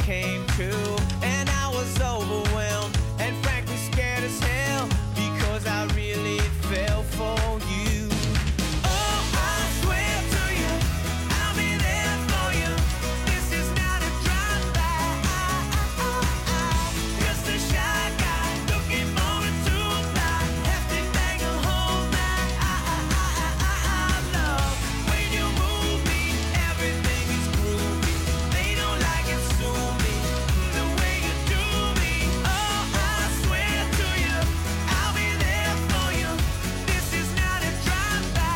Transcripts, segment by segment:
came true. And I was overwhelmed and frankly scared as hell because I really fell for you. Oh, I swear to you, I'll be there for you. This is not a drive-by. Just a shy guy looking forward to a fly. Have to bang a whole night. Love when you move me, everything is groovy. They don't like it, sue me the way you do me. Oh, I swear to you, I'll be there for you. This is not a drive-by.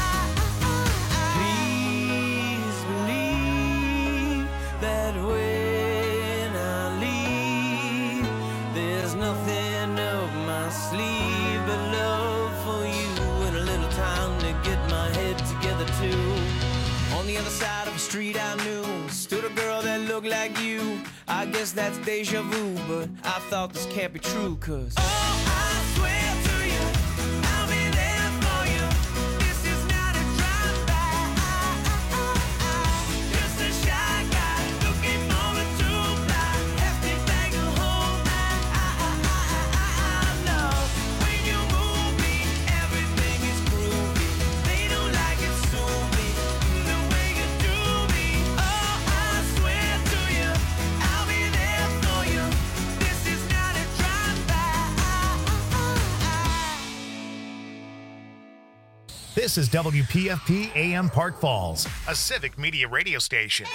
Please believe that when I leave, there's nothing up my sleeve but love for you and a little time to get my head together too. On the other side of the street I knew stood a girl that looked like you. I guess that's deja vu, but I thought this can't be true, 'cause oh, I swear to you, I'll be there for you. This is not a drive-by. Just a shy guy looking forward to fly. Have to bang a whole night. Love when you move me, everything is groovy. They don't like it, sue me the way you do me. Oh, I swear to you, I'll be there for you. This is not a drive-by. This is WPFP AM Park Falls, a civic media radio station.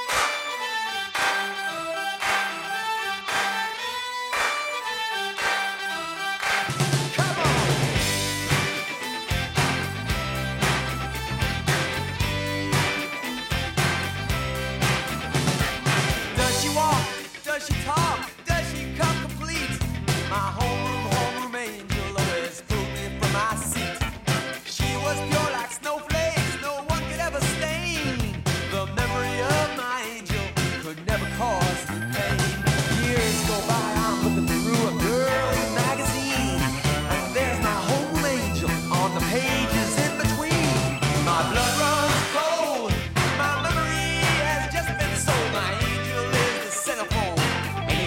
Does she walk? Does she talk? Does she come complete? My homeroom angel always pulled me from my seat. She was pure like snowflakes, no one could ever stain. The memory of my angel could never cause me pain. Years go by, I'm looking through a girl's magazine, and there's my home angel on the pages in between. My blood runs cold, my memory has just been sold. My angel is the centerfold, and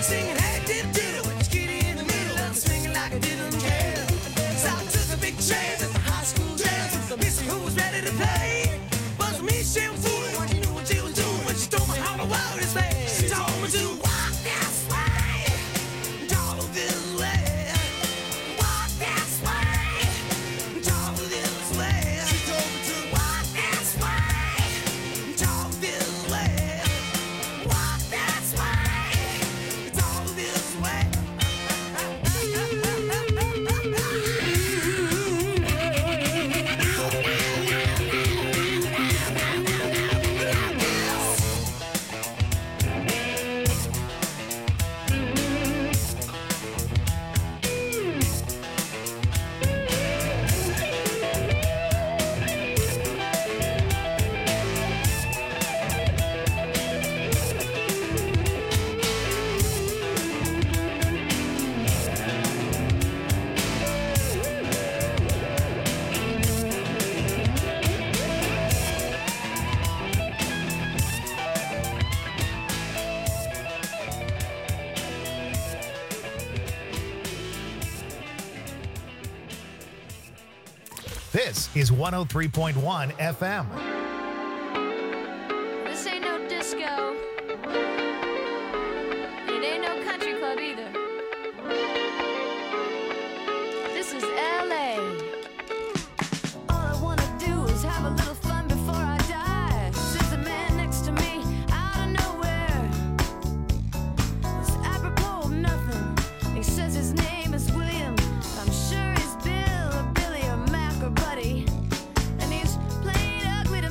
singing, hey, diddle, diddle, with Kitty in the middle, I'm swinging like I didn't care. So I took a big chance at the high school dance with the miss who was ready to play. Was me, she was fooling, what you knew what she was doing when she told me how the world is made. She told me to walk this way, talk this way, walk this way, talk this way. She told me to walk this way, talk this way, walk this way, talk this way. This is 103.1 FM. This ain't no disco. It ain't no country club either. This is LA. All I wanna do is have a little fun before I die. Sits a man next to me out of nowhere. It's apropos of nothing. He says his name is William. I'm sure he's Bill or Billy or Mac or Buddy. And he's playing ugly to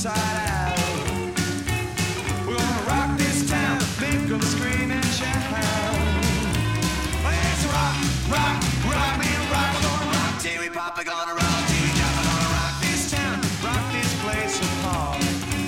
inside out. We're gonna rock this town, think of scream and shout. Let's rock, rock, rock, man, rock. We're gonna rock till we pop, we're gonna rock till we drop. We're gonna rock this town, rock this place apart.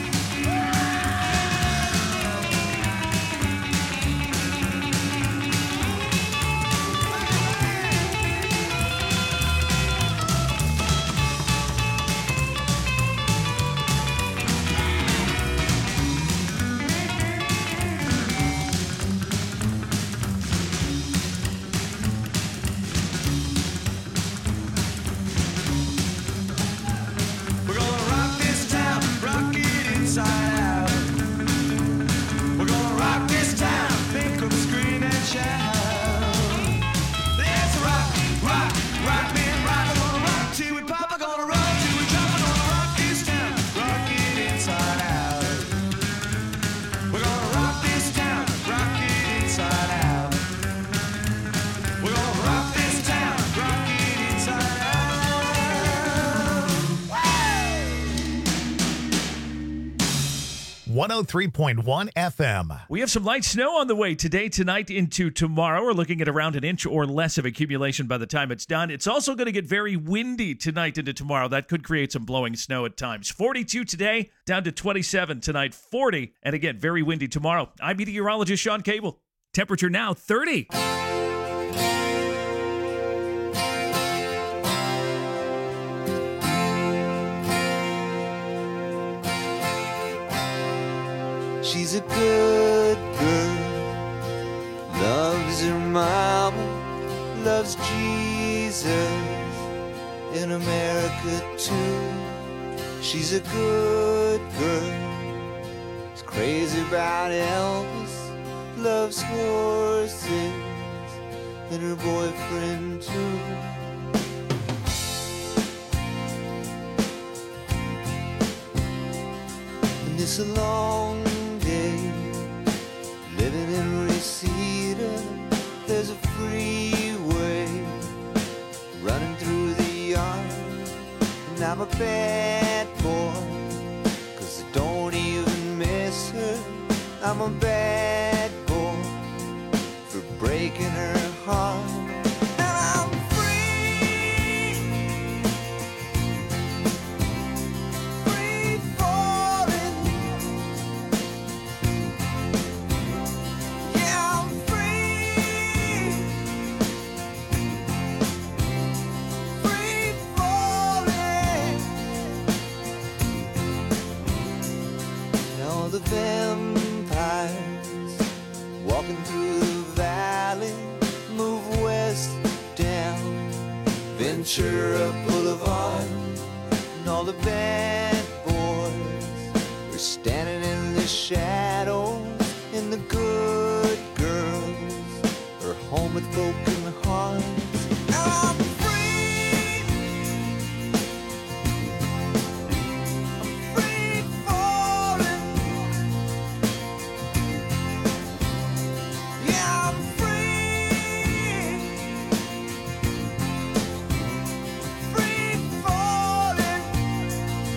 We're gonna rock this town, rock it inside out. We're gonna rock this town, think of scream and shout. Let's rock, rock, rock, man, rock. We're gonna rock till we pop, we're gonna rock till we drop. We're gonna rock this town, rock it inside out. We're gonna rock this town, rock it inside out. We're gonna rock this town, rock it inside out. 103.1 FM. We have some light snow on the way today, tonight, into tomorrow. We're looking at around an inch or less of accumulation by the time it's done. It's also going to get very windy tonight into tomorrow. That could create some blowing snow at times. 42 today, down to 27 tonight, 40. And again, very windy tomorrow. I'm meteorologist Sean Cable. Temperature now 30. She's a good girl, loves her mama, loves Jesus, in America too. She's a good girl, is crazy about Elvis, loves horses, and her boyfriend too. And it's a long day living in Reseda. There's a freeway running through the yard, and I'm a bad boy, 'cause I don't even miss her. I'm a bad boy for breaking her heart. And I'm free, free falling. Yeah, I'm free, free falling. Now the vampires walking through the valley move west down Ventura Boulevard, and all the bad boys are standing in the shadows, and the good girls are home with broken hearts. Now I'm free, I'm free falling. Yeah, I'm free, free falling.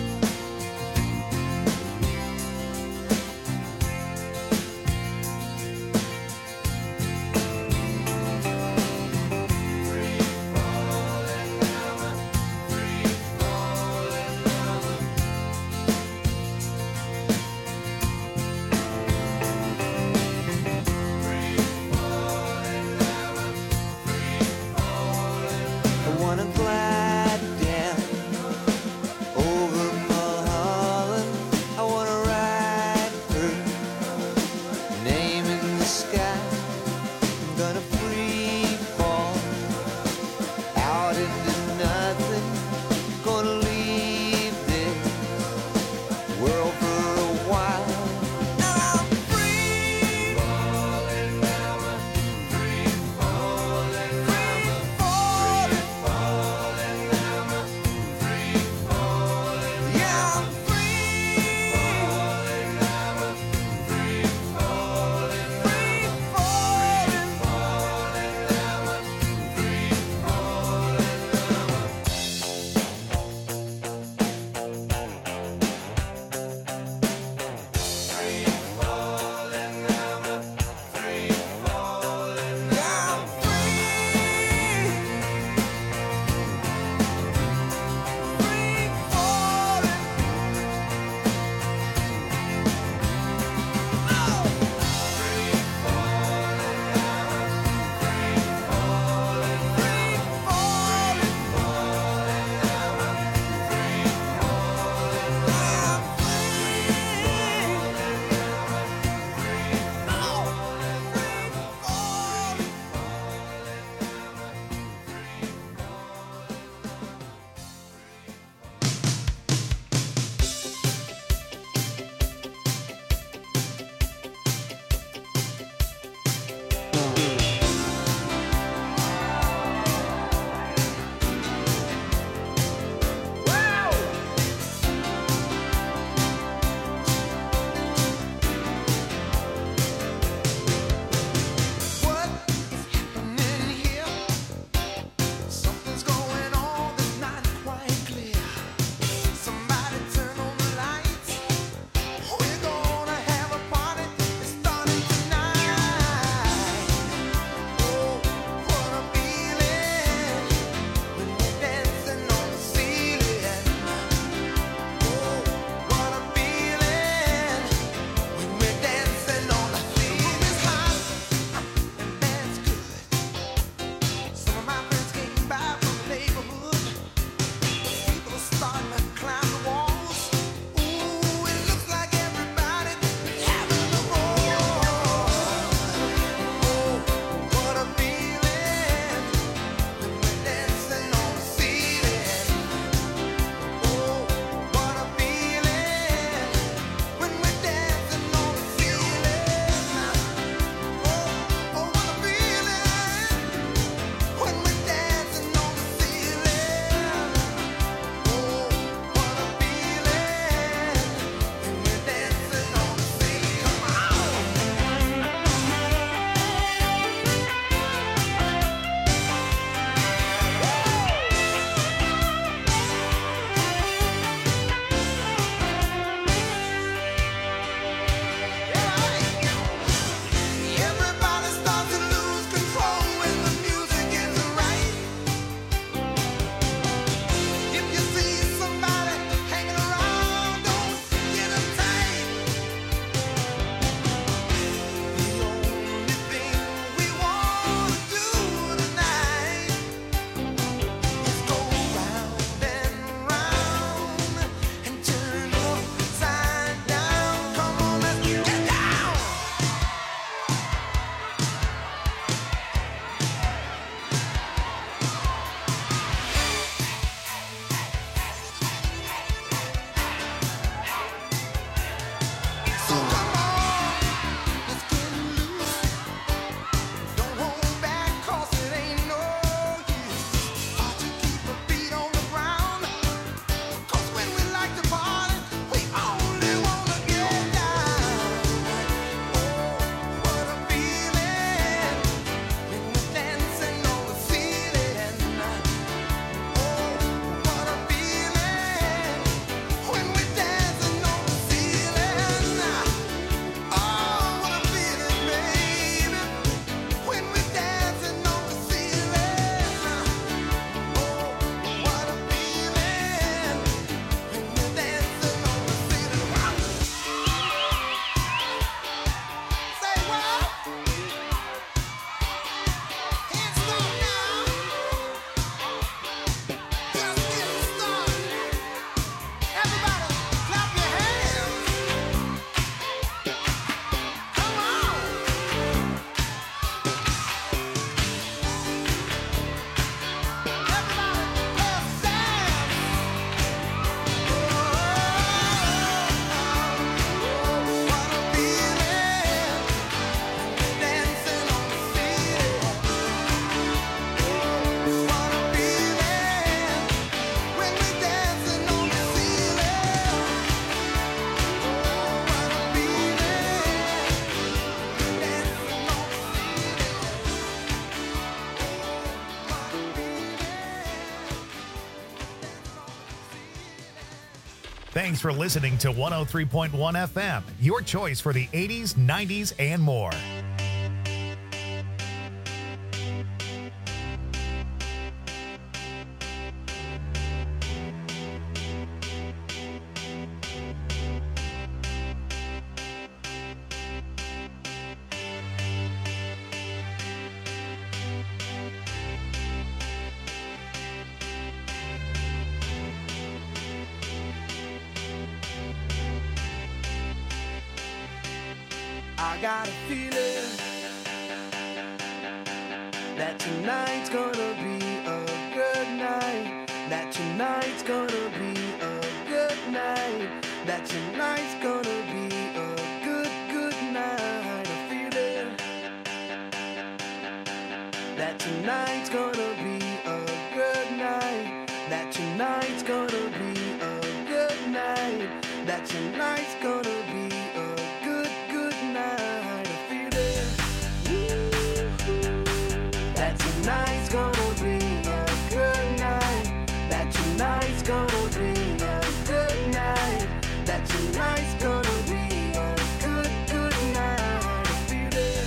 Thanks for listening to 103.1 FM, your choice for the 80s, 90s, and more. I got a feeling that tonight's gonna be a good night. That tonight's gonna be a good night. That tonight's gonna be a good night. A feeling that tonight's gonna be a good night. That tonight's gonna be a good night. That tonight's gonna be a good night. A feeling that tonight's gonna be a good night. That tonight's gonna be a good night. That tonight's gonna be a good night. A feeling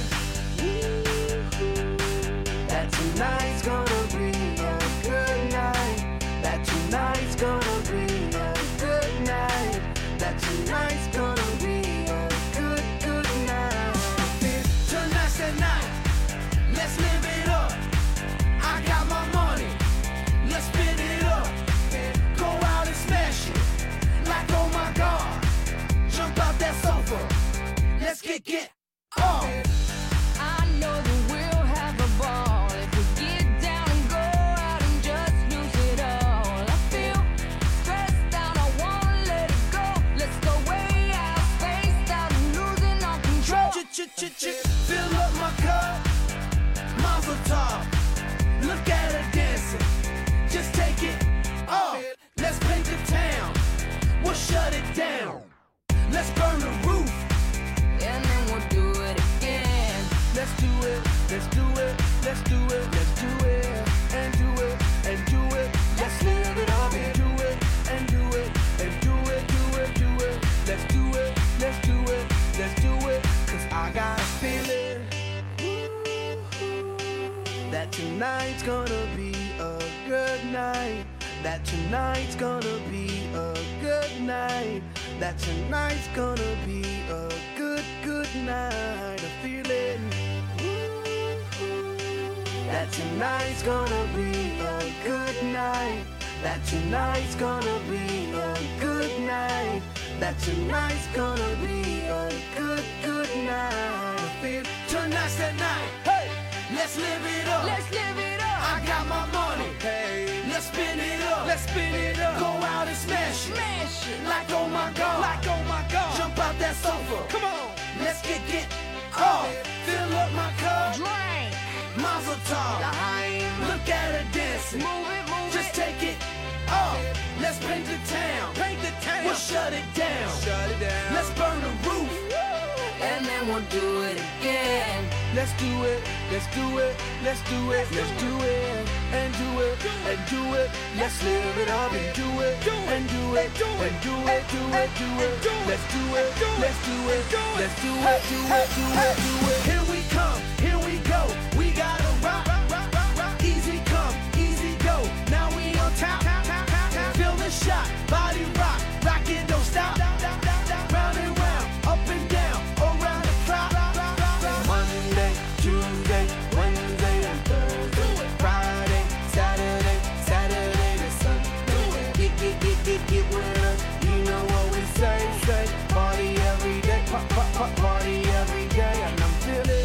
that tonight's gonna be a good night. That tonight's gonna be a good night. That tonight's gonna be a good night. Tonight's the night. Let's live it up. I got my money. Let's spin it up. Go out and smash it. Like oh my God. Jump out that sofa. Let's get off. I know that we'll have a ball if we get down and go out and just lose it all. I feel stressed out, I wanna let it go. Let's go way out, spaced out and losing all control. Fill up my cup. Mazel tov. Look at her dancing. Just take it off. Let's paint the town. We'll shut it down. Let's burn the roof. And then we'll do it again. Let's do it. Let's do it. Let's do it. Let's do it. And do it. And do it. Let's live it up and do it. And do it. And do it. Do it. Do it. Let's do it. Let's do it. Let's do it. 'Cause I got a feeling that tonight's gonna be a good night. That tonight's gonna be a good night. That tonight's gonna be a good night. A feeling that tonight's gonna be a good night. That tonight's gonna be a good night. That tonight's gonna be a good night. I feel tonight's the night. Hey, let's live it up. Let's live it up. I got my money. Hey, let's spin it up. Let's spin it up. Go out and smash it. Smash it. Like oh my God. Like oh my God. Jump out that sofa. Come on. Let's get off. Fill up my cup. Drink. Mazel tov. L'chaim. Look at her dancing. Move it, move Just it. take it off. Let's paint the town. Paint the town. We'll shut it down. Shut it down. Let's burn the roof. And then we'll do it again. Let's do it. Let's do it. Let's do it. Let's do it. And do it. And do it. Let's live it up and do it. And do it. And do it. Do it. Do it. Let's do it. Let's do it. Let's do it. Do it. Do it. Do it. Here we come. Here we go. We gotta rock. Easy come. Easy go. Now we on top. Feel the shot. Body rock. Rock it. Don't stop. Round and round. Up and down. Around the clock. Monday, Tuesday, Wednesday, and Thursday. Friday, Saturday, Saturday to Sunday. Get with us. You know what we say. Party every day. Party every day. And I'm feeling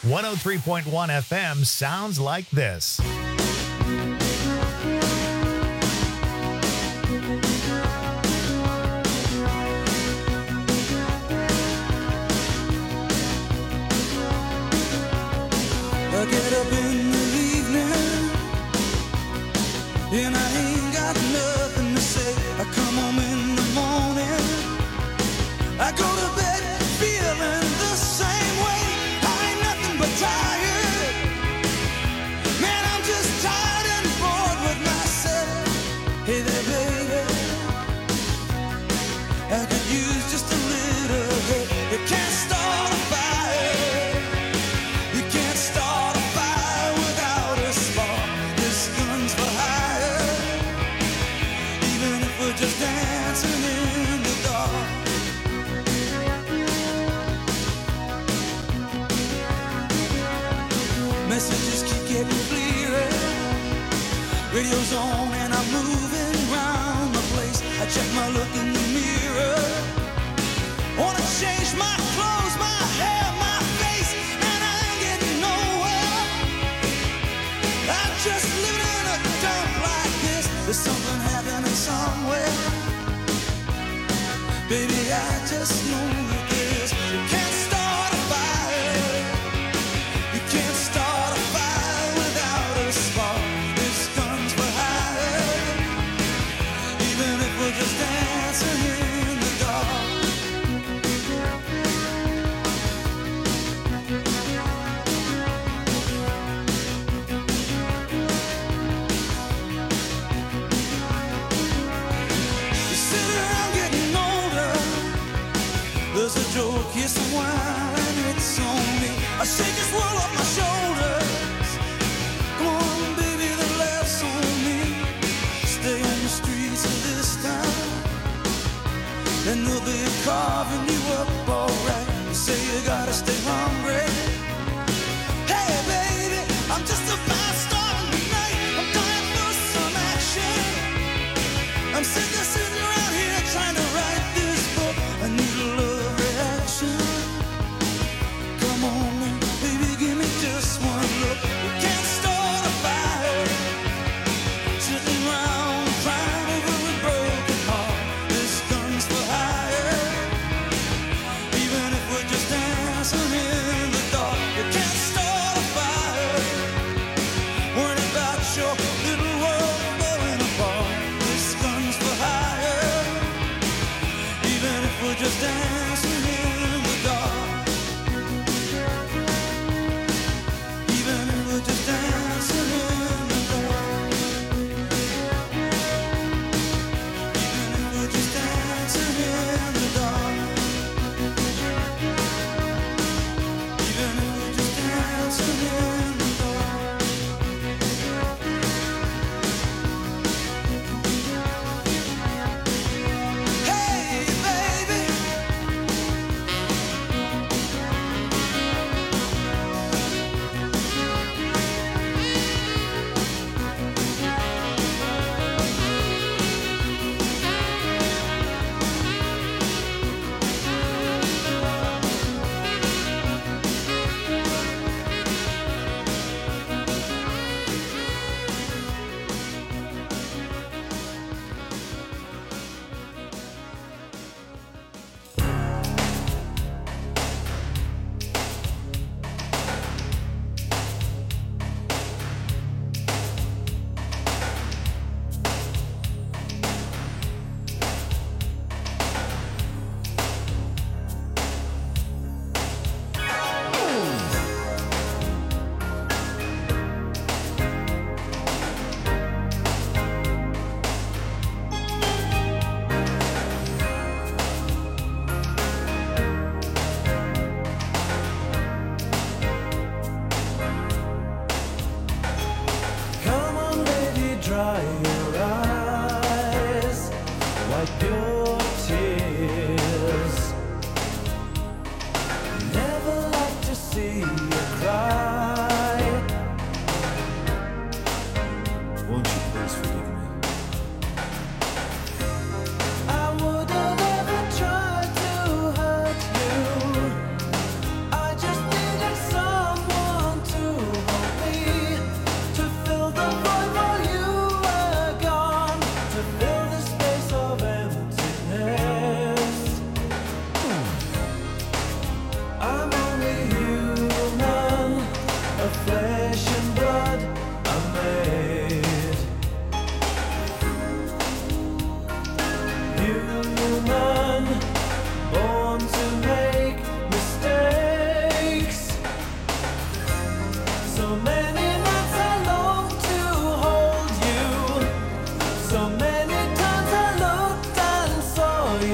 103.1 FM sounds like this. I get up in the evening and I ain't got nothing to say. I come home in the morning, I go to bed feeling the same way. I ain't nothing but tired. Man, I'm just tired and bored with myself. Hey there, baby, I could use just a little help. You can't start a fire. You can't start a fire without a spark. This gun's for hire, even if we're just dancing in the dark. Messages keep getting clearer. Radio's on and I'm moving around the place. I check my look in the mirror. Wanna change my clothes, my hair, my face, and I ain't getting nowhere. I'm just living in a dump like this. There's something happening somewhere. Baby, I just know that this. You can't start a fire. You can't start a fire without a spark. This gun's for hire, even if we're just dancing in the dark. You sit around getting older. There's a joke, here's some wine, it's on me. I shake this world off my shoulders. Come on, baby, the laughs on me. Stay on the streets of this town, and they'll be carving you up alright. You say you gotta stay hungry. Hey, baby, I'm just about starting tonight. I'm dying for some action. I'm sick of sitting around here trying to write this book. I need a love reaction. Come on now, baby, give me just one look. We can't start a fire, sitting around crying over a broken heart. This gun's for hire, even if we're just dancing in the dark. You can't start a fire, worrying about your little world falling apart. This gun's for hire, even if we're just dancing in the dark. Even if we're just dancing in the dark. Even if we're just dancing in the dark. Even if we're just dancing in the dark. Hey, baby,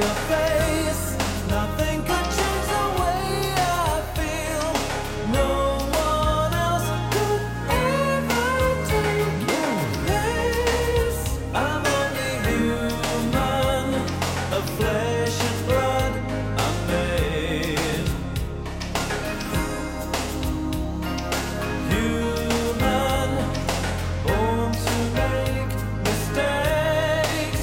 my face. Nothing could change the way I feel. No one else could ever take your place. I'm only human, of flesh and blood I'm made. Human, born to make mistakes.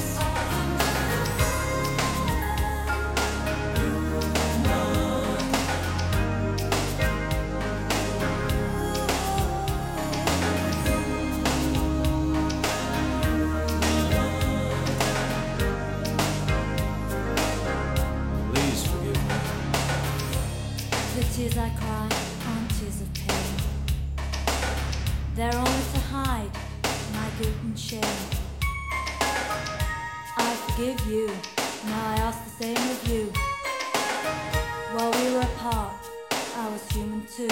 Please forgive me. The tears I cry aren't tears of pain. They're only to hide my guilt and shame. I forgive you, now I ask the same of you. While we were apart, I was human too.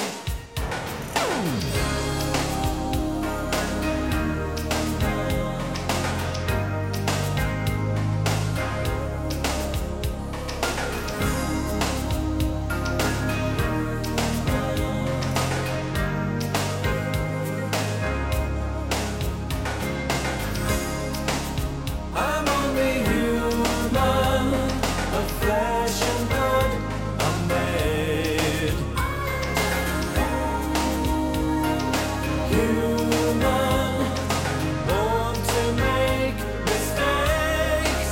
I'm only human, of flesh and blood I'm made. Human, born to make mistakes.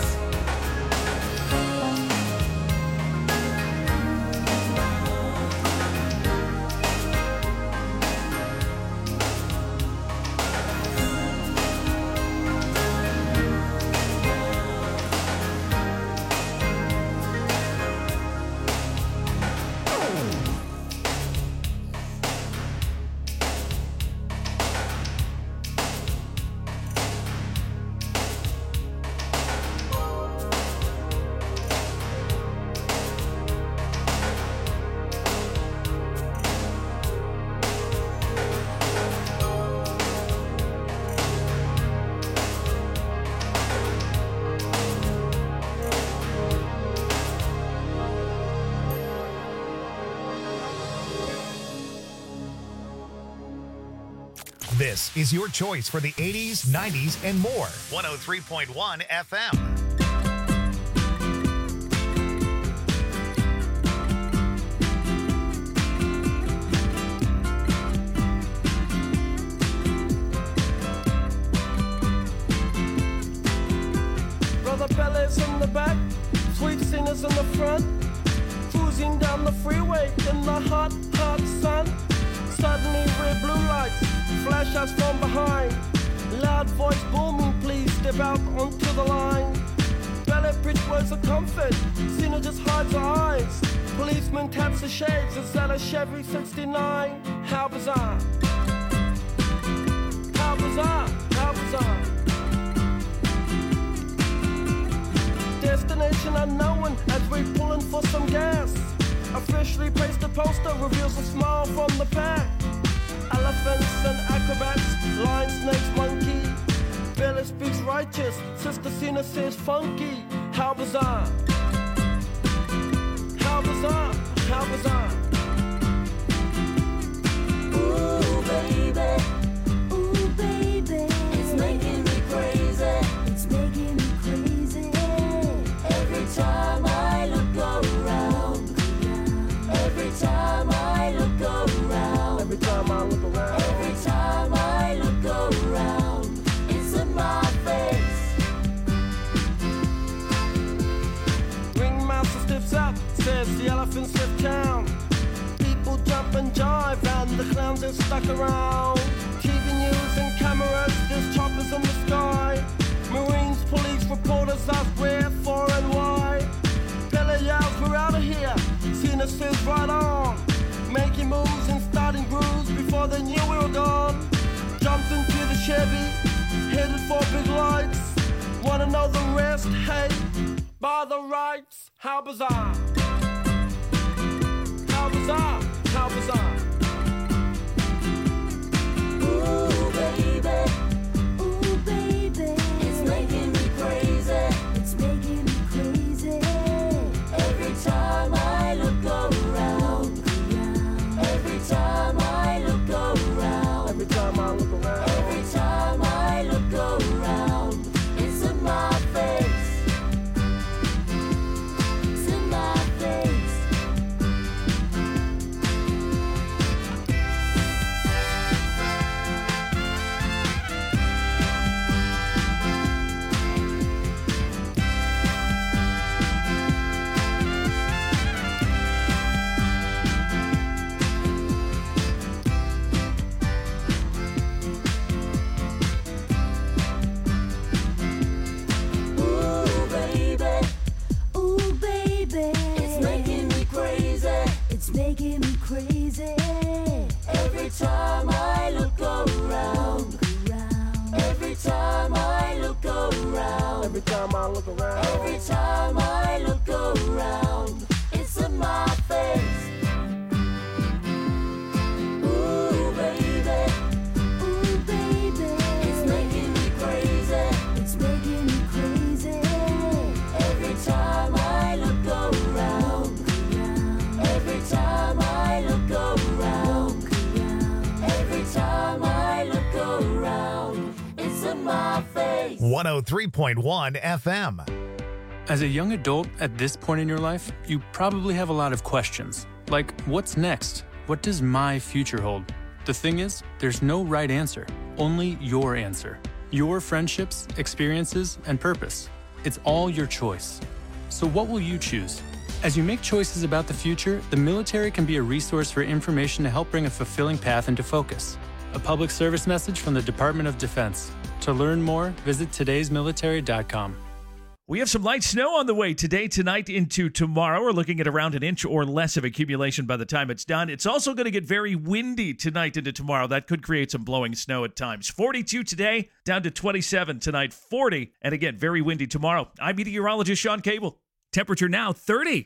This is your choice for the 80s, 90s, and more. 103.1 FM. Brother Bellas in the back, sweet singers in the front, cruising down the freeway in the hot, hot sun. Suddenly red blue lights flash us from behind. Loud voice booming, please step out onto the line. Ballet bridge words of comfort, Cena just hides her eyes. Policeman taps the shades, is that a Chevy 69? How bizarre. How bizarre, how bizarre. Destination unknown as we pulling for some gas. Officially placed a poster reveals a smile from the pack. Elephants and acrobats, lion, snakes, monkey. Billy speaks righteous, Sister Cena says funky. How bizarre. How bizarre, how bizarre. Ooh, baby. Ooh, baby. It's making me crazy. It's making me crazy. Every time I look around. Every time I look around. Every time I look around. Every time I look around. It's in my face. Ringmaster stiffs up, says the elephants left town. People jump and jive and the clowns are stuck around. TV news and cameras, there's choppers in the sky. Marines, police, reporters ask where, for and why. Billy yells, we're out of here. Cena says right on. Making moves and starting grooves before they knew we were gone. Jumped into the Chevy, headed for big lights. Wanna know the rest? Hey, by the rights. How bizarre. How bizarre. How bizarre. Ooh, baby. Ooh, baby. It's making me crazy. It's making me crazy. time I look around, every time I look around, Every time I look around, every time I look around, it's in my face. Ooh, baby, it's making me crazy. It's making me crazy. Every time I look around, every time I look around, every time I look around, it's in my face. 103.1 FM. As a young adult at this point in your life, you probably have a lot of questions. Like, what's next? What does my future hold? The thing is, there's no right answer, only your answer. Your friendships, experiences, and purpose. It's all your choice. So what will you choose? As you make choices about the future, the military can be a resource for information to help bring a fulfilling path into focus. A public service message from the Department of Defense. To learn more, visit todaysmilitary.com. We have some light snow on the way today, tonight, into tomorrow. We're looking at around an inch or less of accumulation by the time it's done. It's also going to get very windy tonight into tomorrow. That could create some blowing snow at times. 42 today, down to 27 tonight, 40. And again, very windy tomorrow. I'm meteorologist Sean Cable. Temperature now 30.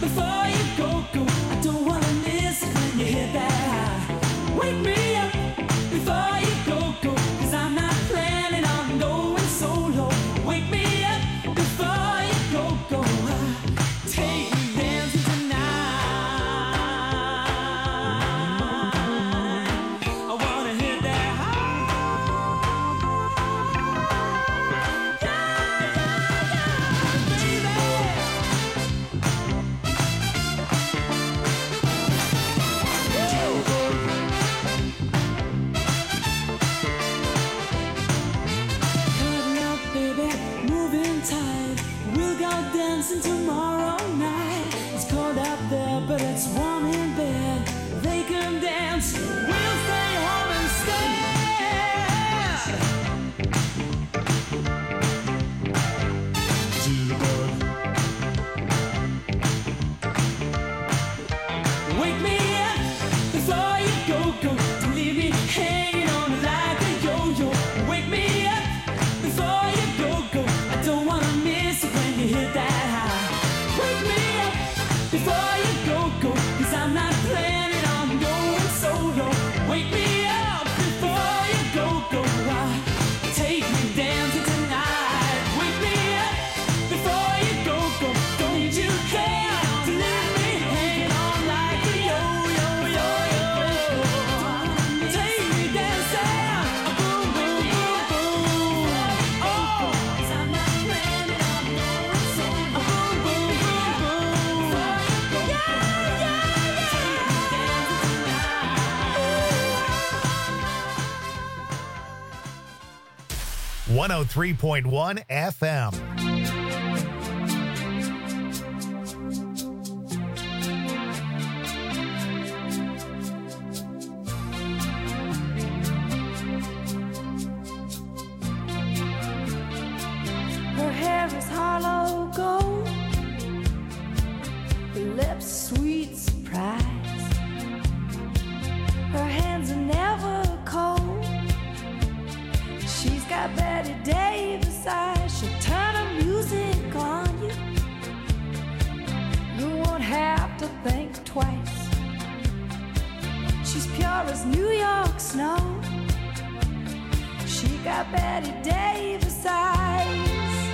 before you go. I don't wanna miss when you hit that high. Wake me up before you go. 'Cause I'm not planning on going solo. Wake me up before you go. Take me dancing tonight. I wanna hit that high. Cutting up, baby, moving tight. We'll go dancing tomorrow night. It's cold out there, but it's warm in bed. They can dance, we'll stay home instead. Wake me up before you go. Don't leave me hanging on like a yo-yo. Wake me up before you go. I don't wanna miss it when you hit that high. Wake me up before you go. 'Cause I'm not planning on going solo. Wake me up before you go. Take me dancing tonight. Wake me up before you go. Don't need you there to leave me hanging on like a yo-yo. Take me dancing, boom, boom, boom, boom. Oh, 'cause I'm not planning on going solo. Boom, boom, boom, boom. Yeah. Take me dancing tonight. 103.1 FM. Her hair is hollow gold, her lips sweet surprise. Her hands are never cold. She's got Betty Davis eyes. She'll turn her music on you. You won't have to think twice. She's pure as New York snow. She got Betty Davis eyes.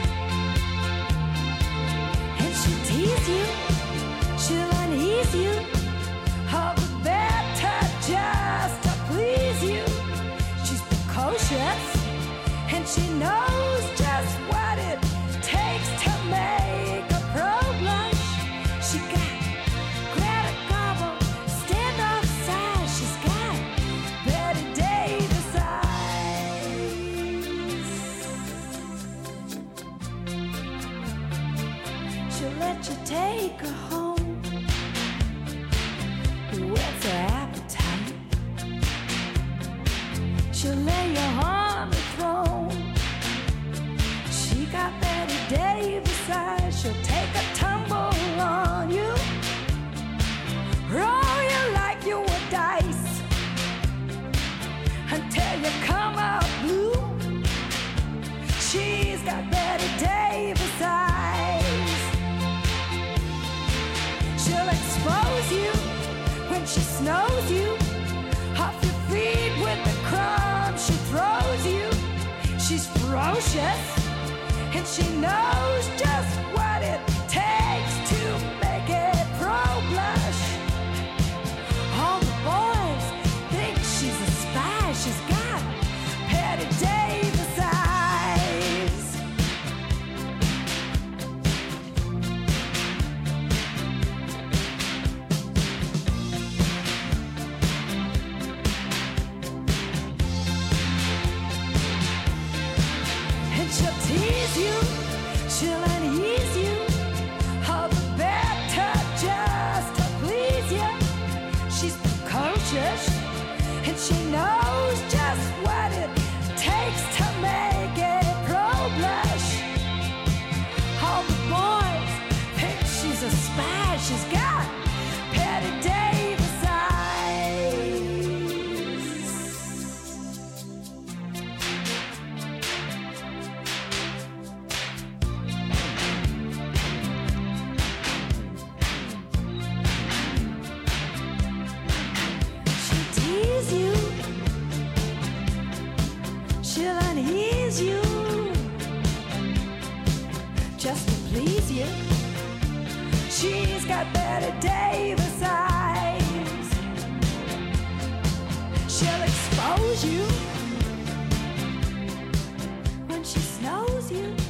And she'll tease you, she'll unease you, all the better just to please you. She's precocious, and she knows just what it takes to make a pro blush. She got Greta Garbo, standoff size. She's got Betty Davis eyes. She'll let you take her home. What's her appetite? She'll lay you on the throne. She got Betty Davis eyes. She'll take a tumble on you, roll you like you were dice, until you come out blue. She's got Betty Davis eyes. She'll expose you when she snows you off your feet with the crumbs she throws you. She's ferocious, and she knows just what it takes to make it pro blush. All the boys think she's a spy. She's got Betty Davis eyes. And she'll tease you, she'll unease you, all the better just to please you. She's precocious, and she knows just what it takes to make it pro blush. All the boys think she's a spy. She's got Betty Davis eyes. Betty Davis eyes. She'll expose you when she snows you.